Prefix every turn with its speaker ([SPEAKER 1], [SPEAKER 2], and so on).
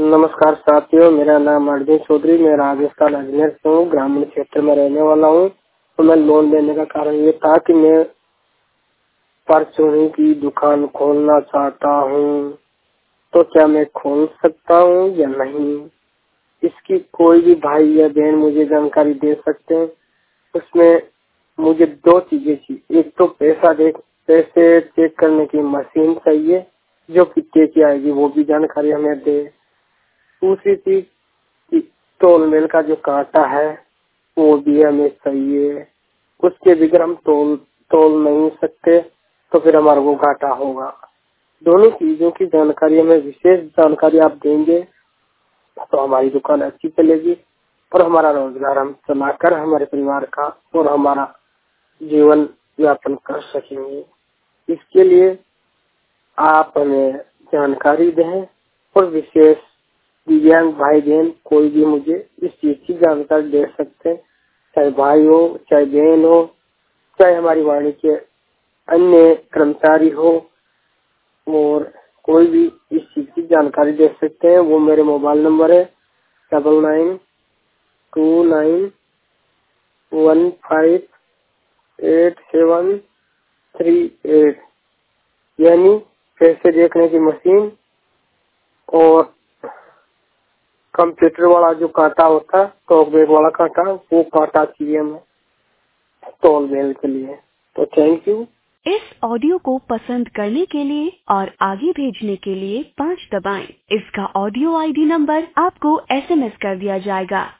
[SPEAKER 1] नमस्कार साथियों, मेरा नाम अरविंद चौधरी, मैं राजस्थान अजमेर से हूँ। ग्रामीण क्षेत्र में रहने वाला हूँ। तो मैं लोन लेने का कारण ये था कि मैं परचूनी की दुकान खोलना चाहता हूँ। तो क्या मैं खोल सकता हूँ या नहीं? इसकी कोई भी भाई या बहन मुझे जानकारी दे सकते हैं। उसमें मुझे दो चीजें चाहिए। एक तो पैसे चेक करने की मशीन चाहिए जो कितने की आएगी, वो भी जानकारी हमें दे। दूसरी चीज कि तोल मेल का जो कांटा है वो भी हमें चाहिए। उसके बगैर हम तोल नहीं सकते, तो फिर हमारा वो घाटा होगा। दोनों चीजों की जानकारी हमें विशेष जानकारी आप देंगे तो हमारी दुकान अच्छी चलेगी और हमारा रोजगार हम चलाकर हमारे परिवार का और हमारा जीवन यापन कर सकेंगे। इसके लिए आप हमें जानकारी दें और विशेष दिव्यांग भाई बहन कोई भी मुझे इस चीज की जानकारी दे सकते हैं, चाहे भाई हो, चाहे बहन हो, चाहे हमारी वाणी के अन्य कर्मचारी हो, और कोई भी इस चीज की जानकारी दे सकते हैं। वो मेरे मोबाइल नंबर है 9929158738, यानी पैसे देखने की मशीन और कंप्यूटर वाला जो कांटा होता है, टॉक बैग वाला कांटा, वो कांटा चाहिए हमें तोल मेल के लिए। तो थैंक यू।
[SPEAKER 2] इस ऑडियो को पसंद करने के लिए और आगे भेजने के लिए 5 दबाएं। इसका ऑडियो आईडी नंबर आपको SMS कर दिया जाएगा।